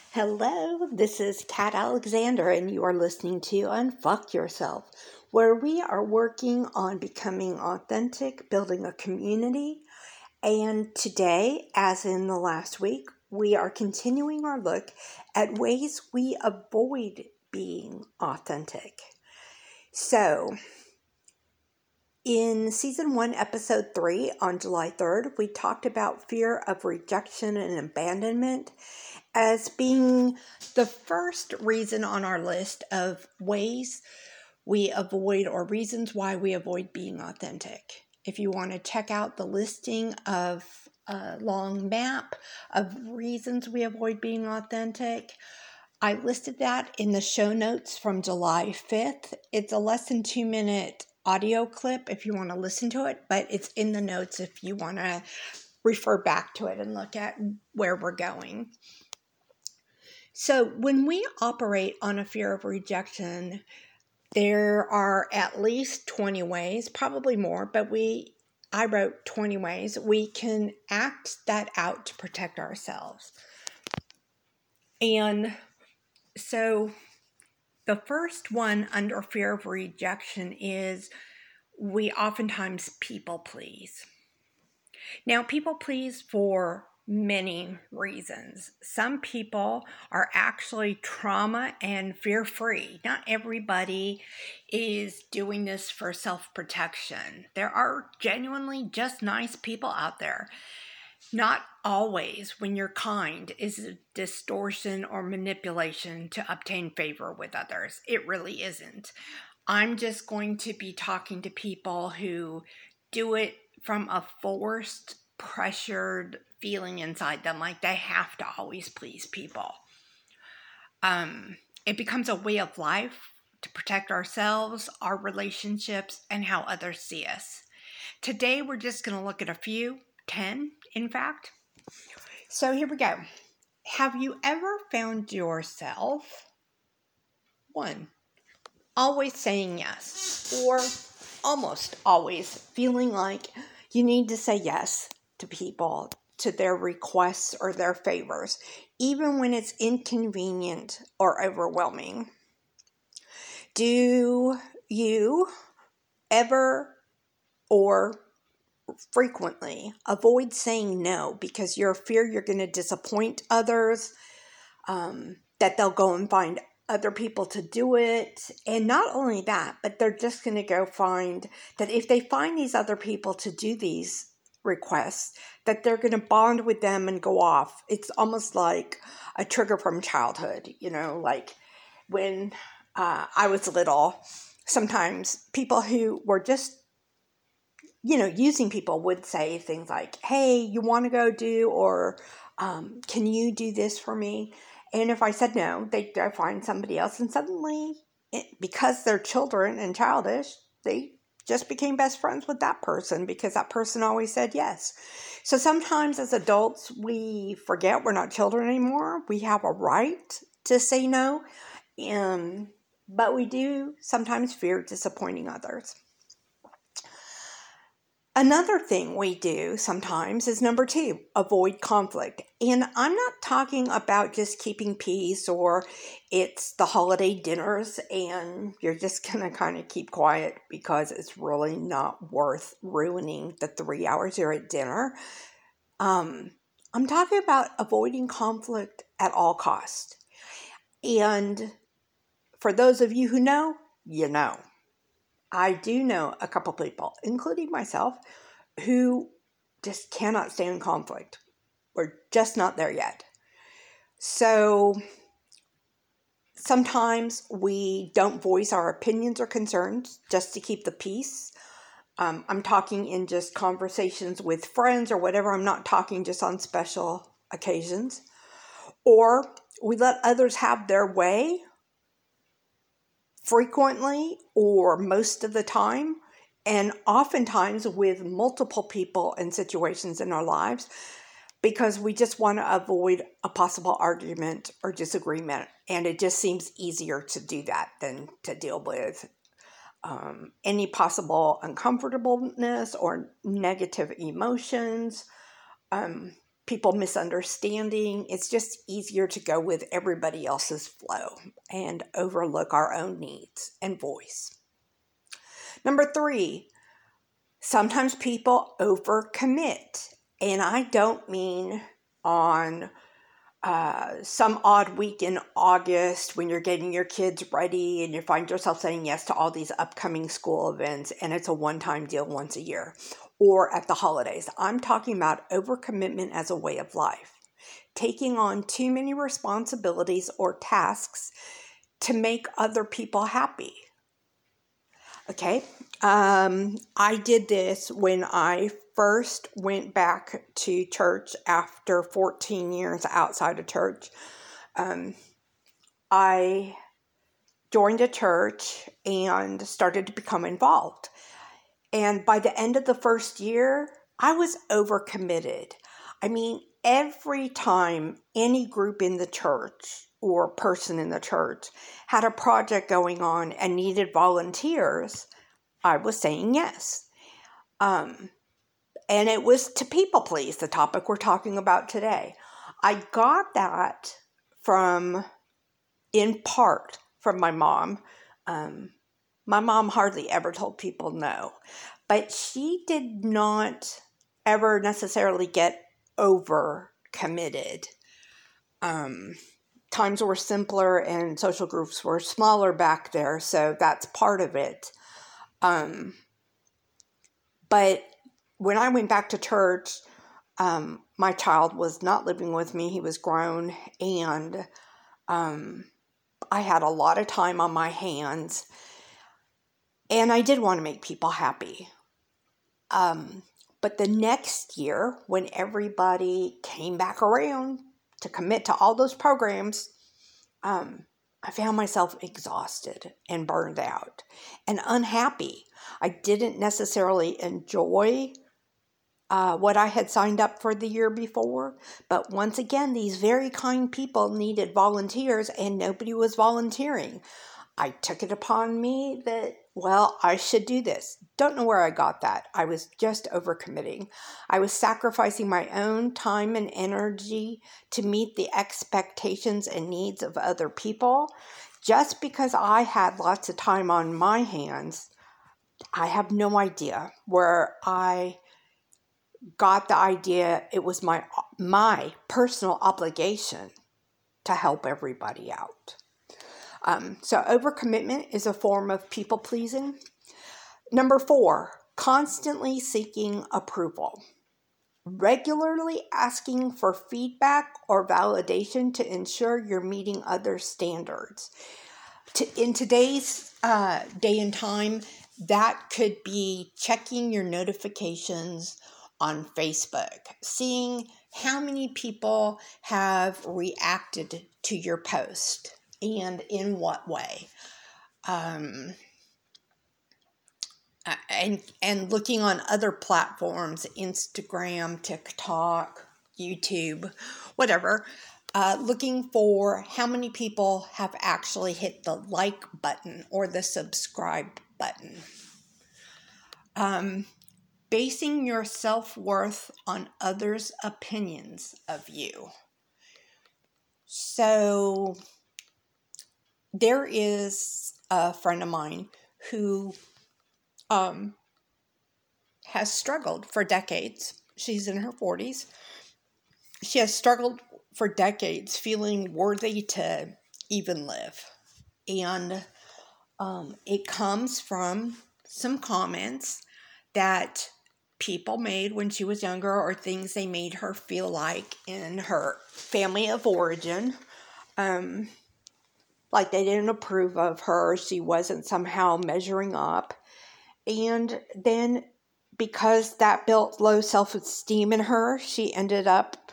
Hello, this is Kat Alexander, and you are listening to Unfuck Yourself, where we are working on becoming authentic, building a community. And today, as in the last week, we are continuing our look at ways we avoid being authentic. So, in season 1, episode 3, on July 3rd, we talked about fear of rejection and abandonment as being the first reason on our list of ways we avoid or reasons why we avoid being authentic. If you want to check out the listing of a long map of reasons we avoid being authentic, I listed that in the show notes from July 5th. It's a less than 2-minute audio clip if you want to listen to it, but it's in the notes if you want to refer back to it and look at where we're going. So when we operate on a fear of rejection, there are at least 20 ways, probably more, but I wrote 20 ways we can act that out to protect ourselves. And so the first one under fear of rejection is we oftentimes people please. Now, people please for many reasons. Some people are actually trauma and fear free. Not everybody is doing this for self-protection. There are genuinely just nice people out there. Not always, when you're kind, is a distortion or manipulation to obtain favor with others. It really isn't. I'm just going to be talking to people who do it from a forced, pressured feeling inside them, like they have to always please people. It becomes a way of life to protect ourselves, our relationships, and how others see us. Today, we're just going to look at a few, 10, in fact. So here we go. Have you ever found yourself, 1, always saying yes, or almost always feeling like you need to say yes to people, to their requests or their favors, even when it's inconvenient or overwhelming? Do you ever or frequently avoid saying no because you're afraid you're going to disappoint others, that they'll go and find other people to do it? And not only that, but they're just going to go find that if they find these other people to do these requests, that they're going to bond with them and go off. It's almost like a trigger from childhood, like when I was little, sometimes people who were just using people would say things like, hey, you want to go do, or can you do this for me? And if I said no, they'd go find somebody else. And suddenly, because they're children and childish, they just became best friends with that person because that person always said yes. So sometimes as adults, we forget we're not children anymore. We have a right to say no. But we do sometimes fear disappointing others. Another thing we do sometimes is number 2, avoid conflict. And I'm not talking about just keeping peace or it's the holiday dinners and you're just going to kind of keep quiet because it's really not worth ruining the 3 hours you're at dinner. I'm talking about avoiding conflict at all costs. And for those of you who know, you know. I do know a couple people, including myself, who just cannot stay in conflict. We're just not there yet. So sometimes we don't voice our opinions or concerns just to keep the peace. I'm talking in just conversations with friends or whatever. I'm not talking just on special occasions. Or we let others have their way frequently or most of the time, and oftentimes with multiple people and situations in our lives, because we just want to avoid a possible argument or disagreement. And it just seems easier to do that than to deal with any possible uncomfortableness or negative emotions. people misunderstanding. It's just easier to go with everybody else's flow and overlook our own needs and voice. Number 3, sometimes people overcommit. And I don't mean on some odd week in August when you're getting your kids ready and you find yourself saying yes to all these upcoming school events and it's a one-time deal once a year, or at the holidays. I'm talking about overcommitment as a way of life, taking on too many responsibilities or tasks to make other people happy. Okay, I did this when I first went back to church after 14 years outside of church. I joined a church and started to become involved. And by the end of the first year, I was overcommitted. I mean, every time any group in the church or person in the church had a project going on and needed volunteers, I was saying yes. And it was to people please, the topic we're talking about today. I got that in part from my mom. My mom hardly ever told people no, but she did not ever necessarily get over committed. Times were simpler and social groups were smaller back there, so that's part of it. But when I went back to church, my child was not living with me. He was grown, and I had a lot of time on my hands, and I did want to make people happy. But the next year, when everybody came back around to commit to all those programs, I found myself exhausted and burned out and unhappy. I didn't necessarily enjoy what I had signed up for the year before, but once again, these very kind people needed volunteers and nobody was volunteering. I took it upon me that, I should do this. Don't know where I got that. I was just overcommitting. I was sacrificing my own time and energy to meet the expectations and needs of other people. Just because I had lots of time on my hands, I have no idea where I got the idea it was my personal obligation to help everybody out. So overcommitment is a form of people-pleasing. Number 4, constantly seeking approval. Regularly asking for feedback or validation to ensure you're meeting other standards. In today's day and time, that could be checking your notifications on Facebook, seeing how many people have reacted to your post and in what way. And looking on other platforms, Instagram, TikTok, YouTube, whatever, looking for how many people have actually hit the like button or the subscribe button. Basing your self-worth on others' opinions of you. So there is a friend of mine who has struggled for decades. She's in her 40s. She has struggled for decades feeling worthy to even live. And it comes from some comments that people made when she was younger or things they made her feel like in her family of origin. Like they didn't approve of her. She wasn't somehow measuring up. And then because that built low self-esteem in her, she ended up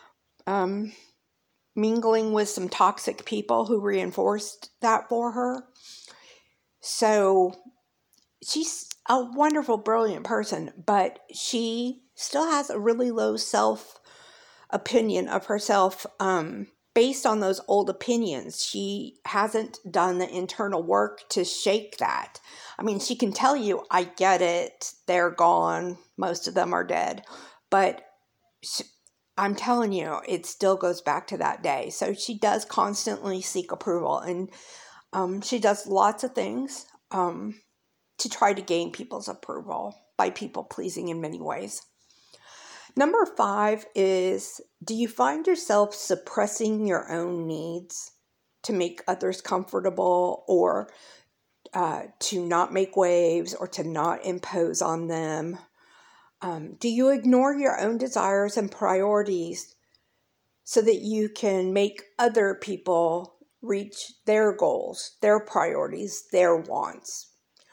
mingling with some toxic people who reinforced that for her. So she's a wonderful, brilliant person, but she still has a really low self-opinion of herself based on those old opinions. She hasn't done the internal work to shake that. I mean, she can tell you, I get it, they're gone, most of them are dead, but I'm telling you, it still goes back to that day. So she does constantly seek approval, and she does lots of things to try to gain people's approval by people pleasing in many ways. Number 5 is, do you find yourself suppressing your own needs to make others comfortable, or to not make waves, or to not impose on them? Do you ignore your own desires and priorities so that you can make other people reach their goals, their priorities, their wants?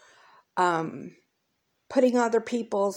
Putting other people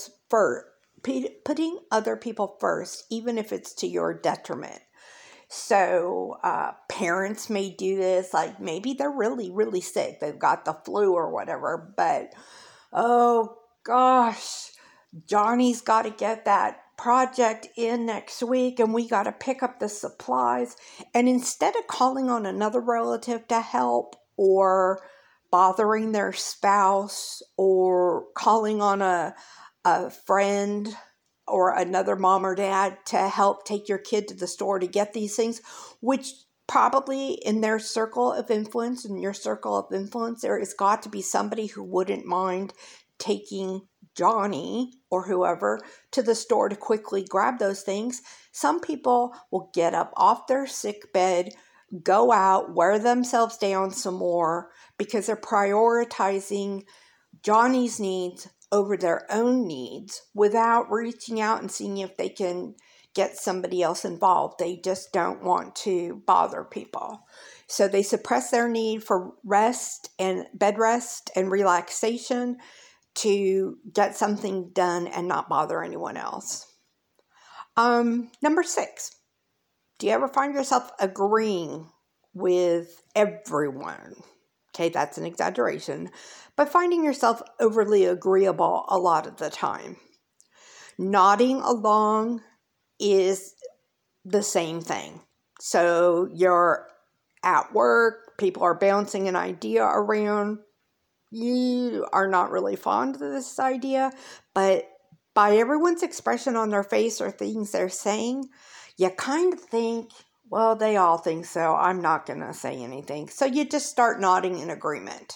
first, even if it's to your detriment. So parents may do this, like maybe they're really, really sick. They've got the flu or whatever, but oh gosh, Johnny's got to get that project in next week and we got to pick up the supplies. And instead of calling on another relative to help, or bothering their spouse, or calling on a friend or another mom or dad to help take your kid to the store to get these things, which probably in their circle of influence, in your circle of influence, there has got to be somebody who wouldn't mind taking Johnny or whoever to the store to quickly grab those things. Some people will get up off their sick bed, go out, wear themselves down some more because they're prioritizing Johnny's needs over their own needs without reaching out and seeing if they can get somebody else involved. They just don't want to bother people. So they suppress their need for rest and bed rest and relaxation to get something done and not bother anyone else. Number 6, do you ever find yourself agreeing with everyone? Okay, that's an exaggeration, but finding yourself overly agreeable a lot of the time. Nodding along is the same thing. So you're at work, people are bouncing an idea around. You are not really fond of this idea, but by everyone's expression on their face or things they're saying, you kind of think, well, they all think so. I'm not going to say anything. So you just start nodding in agreement.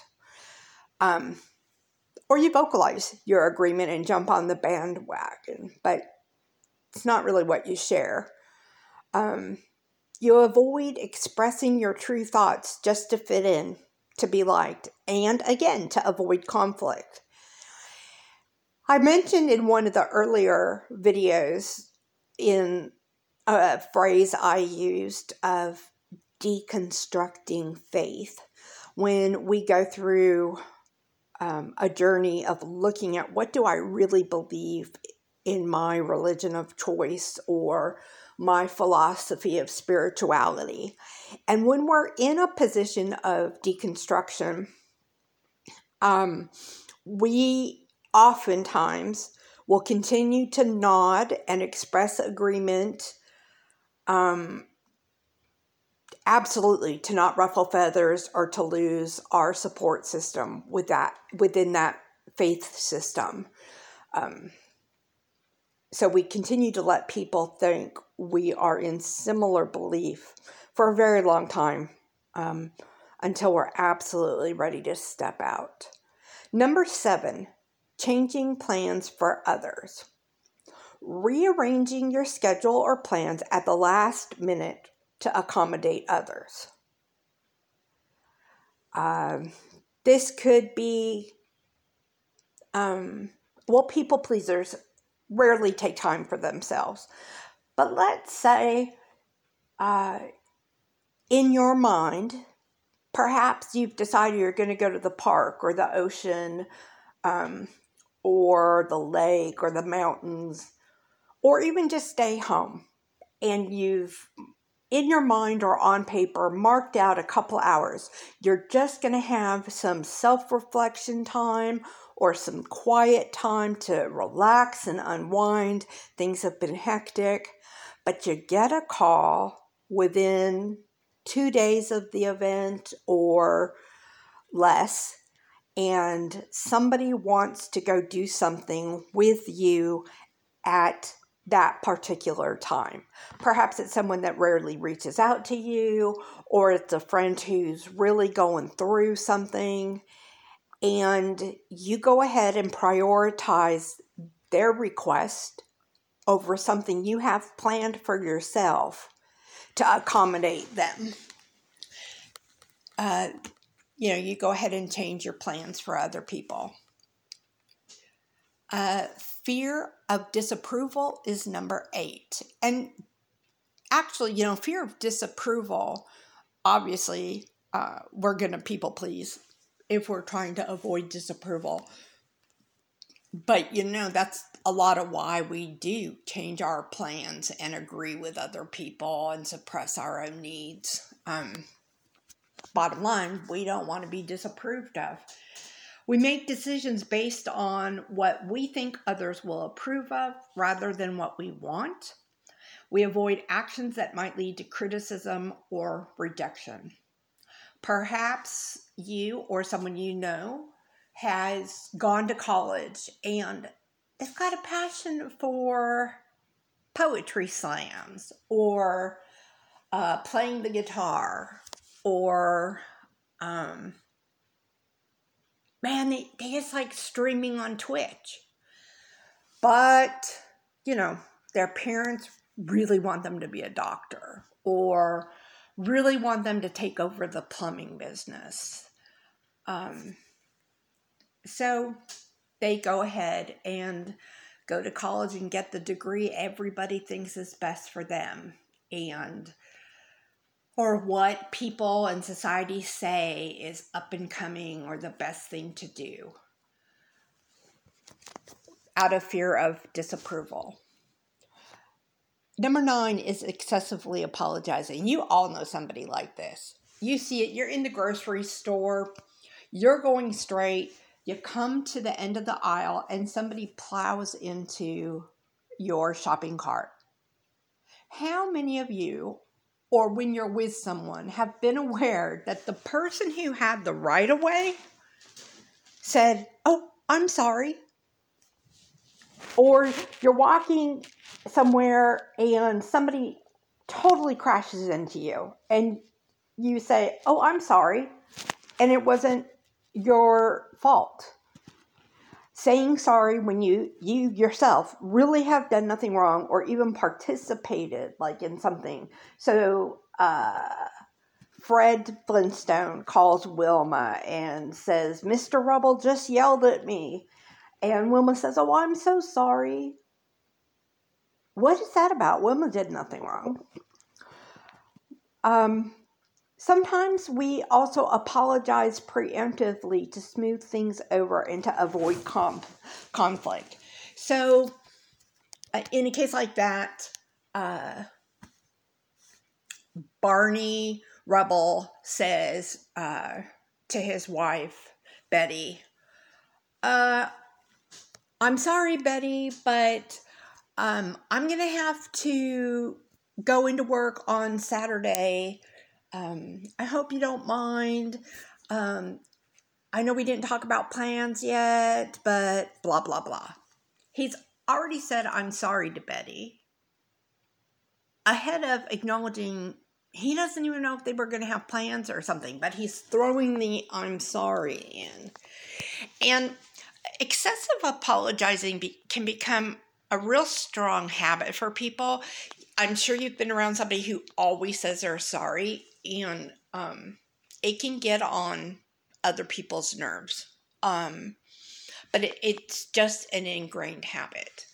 Or you vocalize your agreement and jump on the bandwagon, but it's not really what you share. You avoid expressing your true thoughts just to fit in, to be liked, and again, to avoid conflict. I mentioned in one of the earlier videos in a phrase I used of deconstructing faith. When we go through a journey of looking at, what do I really believe in my religion of choice or my philosophy of spirituality? And when we're in a position of deconstruction, we oftentimes will continue to nod and express agreement, absolutely, to not ruffle feathers or to lose our support system within that faith system. So we continue to let people think we are in similar belief for a very long time, until we're absolutely ready to step out. Number 7, changing plans for others. Rearranging your schedule or plans at the last minute to accommodate others. This could be, people pleasers rarely take time for themselves. But let's say, in your mind, perhaps you've decided you're going to go to the park or the ocean, or the lake or the mountains, or even just stay home. And you've, in your mind or on paper, marked out a couple hours. You're just going to have some self-reflection time or some quiet time to relax and unwind. Things have been hectic, but you get a call within 2 days of the event or less, and somebody wants to go do something with you at that particular time. Perhaps it's someone that rarely reaches out to you, or it's a friend who's really going through something, and you go ahead and prioritize their request over something you have planned for yourself to accommodate them. You go ahead and change your plans for other people. Fear of disapproval is number 8. And actually, fear of disapproval, obviously, we're going to people please if we're trying to avoid disapproval. But, that's a lot of why we do change our plans and agree with other people and suppress our own needs. Bottom line, we don't want to be disapproved of. We make decisions based on what we think others will approve of rather than what we want. We avoid actions that might lead to criticism or rejection. Perhaps you or someone you know has gone to college and they've got a passion for poetry slams or playing the guitar or they just like streaming on Twitch. But, their parents really want them to be a doctor or really want them to take over the plumbing business. So they go ahead and go to college and get the degree everybody thinks is best for them, or what people and society say is up and coming or the best thing to do, out of fear of disapproval. Number 9 is excessively apologizing. You all know somebody like this. You see it, you're in the grocery store, you're going straight, you come to the end of the aisle and somebody plows into your shopping cart. How many of you, or when you're with someone, have been aware that the person who had the right of way said, "Oh, I'm sorry"? Or you're walking somewhere and somebody totally crashes into you and you say, "Oh, I'm sorry," and it wasn't your fault. Saying sorry when you yourself really have done nothing wrong or even participated in something. So Fred Flintstone calls Wilma and says, "Mr. Rubble just yelled at me." And Wilma says, "Oh, I'm so sorry." What is that about? Wilma did nothing wrong. Sometimes we also apologize preemptively to smooth things over and to avoid conflict. So, in a case like that, Barney Rubble says to his wife, Betty, "I'm sorry, Betty, but I'm going to have to go into work on Saturday. I hope you don't mind. I know we didn't talk about plans yet, but blah, blah, blah." He's already said "I'm sorry" to Betty ahead of acknowledging he doesn't even know if they were going to have plans or something, but he's throwing the "I'm sorry" in. And excessive apologizing can become a real strong habit for people. I'm sure you've been around somebody who always says they're sorry, and it can get on other people's nerves. But it's just an ingrained habit.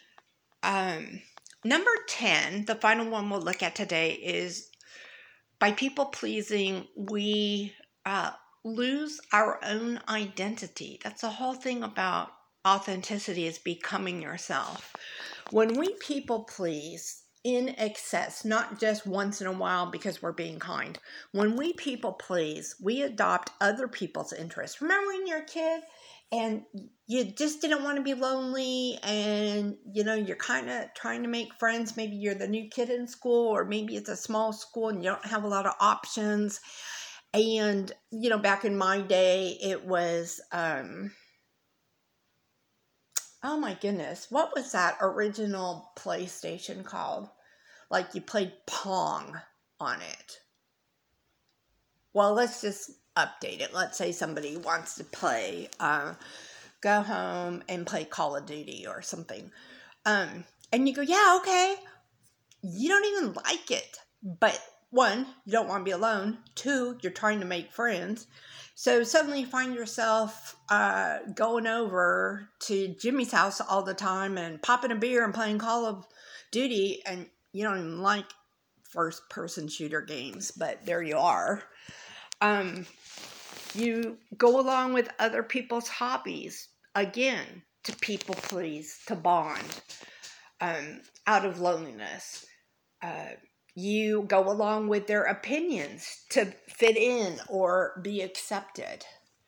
Number 10, the final one we'll look at today, is by people pleasing, we lose our own identity. That's the whole thing about authenticity, is becoming yourself. When we people please in excess, not just once in a while because we're being kind, when we people please, we adopt other people's interests. Remember when you're a kid and you just didn't want to be lonely and, you're kind of trying to make friends. Maybe you're the new kid in school, or maybe it's a small school and you don't have a lot of options. And, back in my day, it was Oh my goodness. What was that original PlayStation called? Like you played Pong on it. Well, let's just update it. Let's say somebody wants to play, go home and play Call of Duty or something. And you go, yeah, okay. You don't even like it. But one, you don't want to be alone. Two, you're trying to make friends. So suddenly you find yourself going over to Jimmy's house all the time and popping a beer and playing Call of Duty, and you don't even like first-person shooter games, but there you are. You go along with other people's hobbies, again, to people please, to bond, out of loneliness. You go along with their opinions to fit in or be accepted.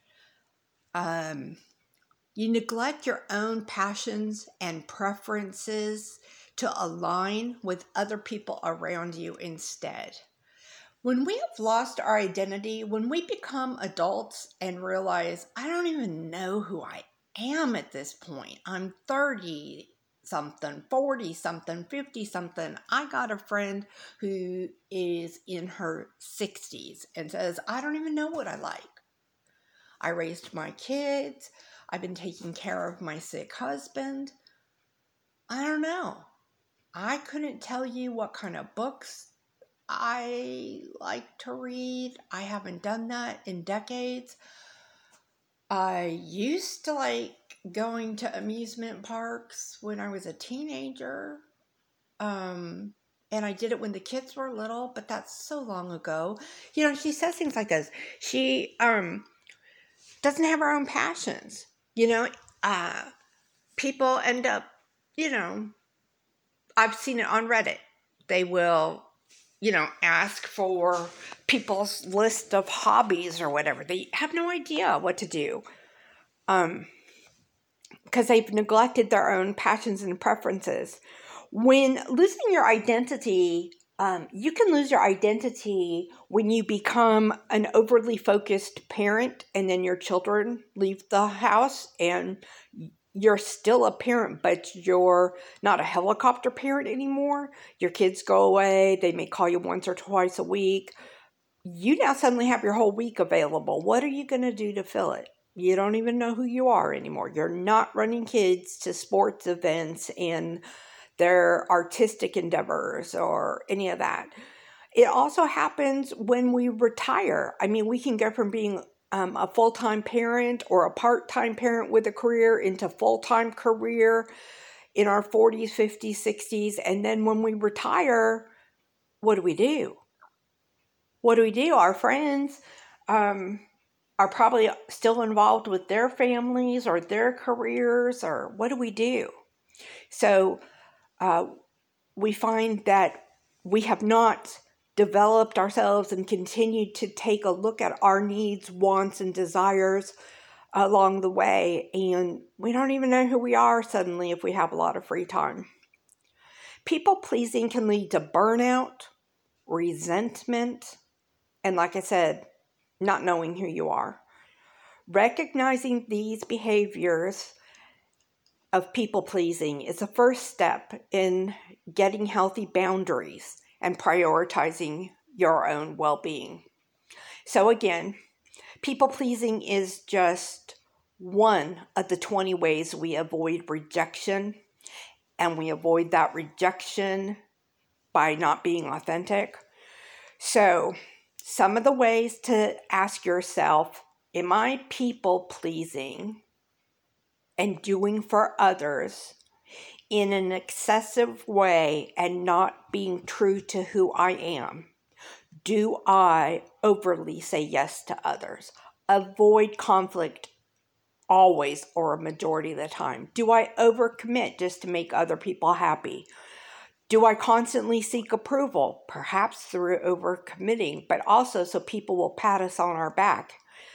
You neglect your own passions and preferences to align with other people around you instead. When we have lost our identity, when we become adults and realize, I don't even know who I am at this point. I'm 30 something, 40 something, 50 something. I got a friend who is in her 60s and says, I don't even know what I like. I raised my kids. I've been taking care of my sick husband. I don't know. I couldn't tell you what kind of books I like to read. I haven't done that in decades. I used to like going to amusement parks when I was a teenager. And I did it when the kids were little, but that's so long ago. You know, she says things like this. She doesn't have her own passions. You know, people end up, I've seen it on Reddit. They will ask for people's list of hobbies or whatever. They have no idea what to do because they've neglected their own passions and preferences. When losing your identity, you can lose your identity when you become an overly focused parent and then your children leave the house and you're still a parent, but you're not a helicopter parent anymore. Your kids go away. They may call you once or twice a week. You now suddenly have your whole week available. What are you going to do to fill it? You don't even know who you are anymore. You're not running kids to sports events and their artistic endeavors or any of that. It also happens when we retire. I mean, we can go from being a full-time parent or a part-time parent with a career into full-time career in our 40s, 50s, 60s. And then when we retire, what do we do? What do we do? Our friends are probably still involved with their families or their careers, or what do we do? So we find that we have not developed ourselves and continued to take a look at our needs, wants, and desires along the way. And we don't even know who we are suddenly if we have a lot of free time. People pleasing can lead to burnout, resentment, and like I said, not knowing who you are. Recognizing these behaviors of people pleasing is the first step in getting healthy boundaries and prioritizing your own well-being. So again, people pleasing is just one of the 20 ways we avoid rejection, and we avoid that rejection by not being authentic. So some of the ways to ask yourself, am I people pleasing and doing for others in an excessive way and not being true to who I am? Do I overly say yes to others? Avoid conflict always or a majority of the time. Do I overcommit just to make other people happy? Do I constantly seek approval? Perhaps through overcommitting, but also so people will pat us on our back.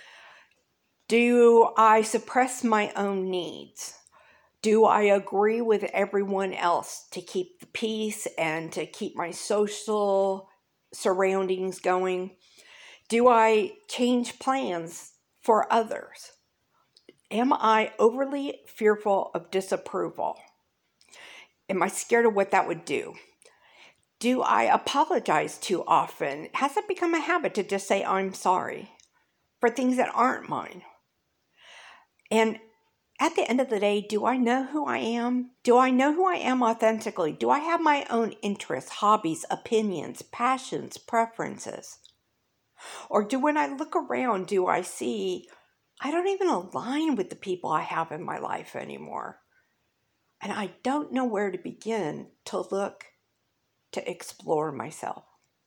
Do I suppress my own needs? Do I agree with everyone else to keep the peace and to keep my social surroundings going? Do I change plans for others? Am I overly fearful of disapproval? Am I scared of what that would do? Do I apologize too often? Has it become a habit to just say I'm sorry for things that aren't mine? And at the end of the day, do I know who I am? Do I know who I am authentically? Do I have my own interests, hobbies, opinions, passions, preferences? Or when I look around, do I see I don't even align with the people I have in my life anymore? And I don't know where to begin to look to explore myself.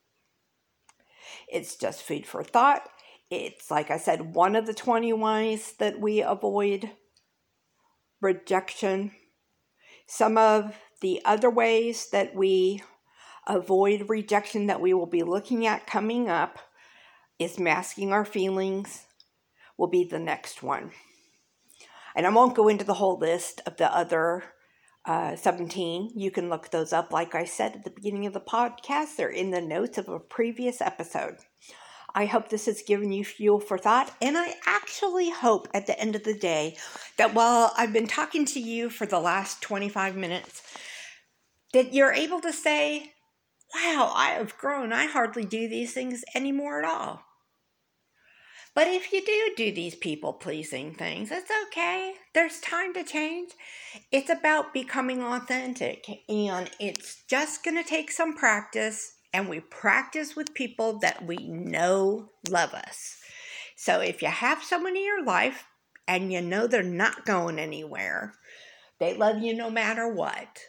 It's just food for thought. It's, like I said, one of the 20 ways that we avoid rejection. Some of the other ways that we avoid rejection that we will be looking at coming up is masking our feelings, will be the next one. And I won't go into the whole list of the other 17. You can look those up, like I said at the beginning of the podcast. They're in the notes of a previous episode. I hope this has given you fuel for thought, and I actually hope at the end of the day that while I've been talking to you for the last 25 minutes, that you're able to say, wow, I have grown. I hardly do these things anymore at all. But if you do these people-pleasing things, it's okay. There's time to change. It's about becoming authentic, and it's just going to take some practice, and we practice with people that we know love us. So if you have someone in your life and you know they're not going anywhere, they love you no matter what,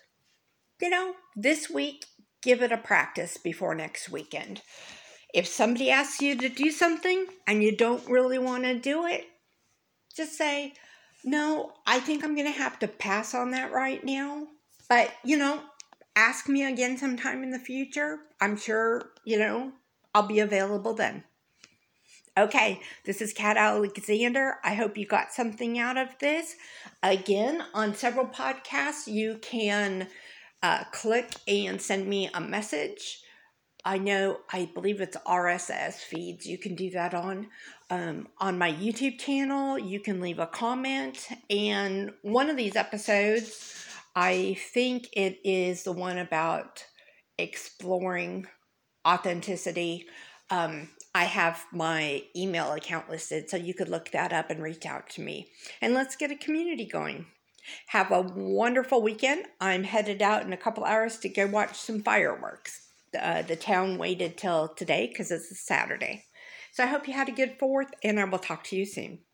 this week, give it a practice before next weekend. If somebody asks you to do something and you don't really want to do it, just say, no, I think I'm going to have to pass on that right now. But, ask me again sometime in the future. I'm sure, I'll be available then. Okay, this is Kat Alexander. I hope you got something out of this. Again, on several podcasts, you can click and send me a message. I believe it's RSS feeds. You can do that on my YouTube channel. You can leave a comment. And one of these episodes, I think it is the one about exploring authenticity. I have my email account listed, so you could look that up and reach out to me. And let's get a community going. Have a wonderful weekend. I'm headed out in a couple hours to go watch some fireworks. The town waited till today because it's a Saturday. So I hope you had a good 4th, and I will talk to you soon.